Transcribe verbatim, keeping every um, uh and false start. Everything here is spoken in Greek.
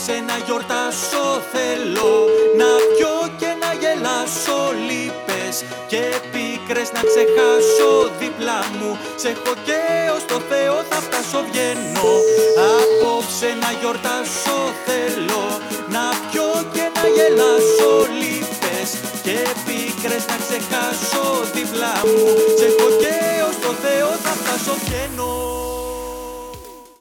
Απόψε να γιορτάσω θέλω, να πιω και να γελάσω λύπες και πίκρες να ξεχάσω δίπλα μου. Σε έχω και ως το Θεό θα φτάσω βγαίνω. Απόψε να γιορτάσω θέλω, να πιω και να γελάσω λύπες και πίκρες να ξεχάσω δίπλα μου. Σε έχω και ως το Θεό θα φτάσω βγαίνω.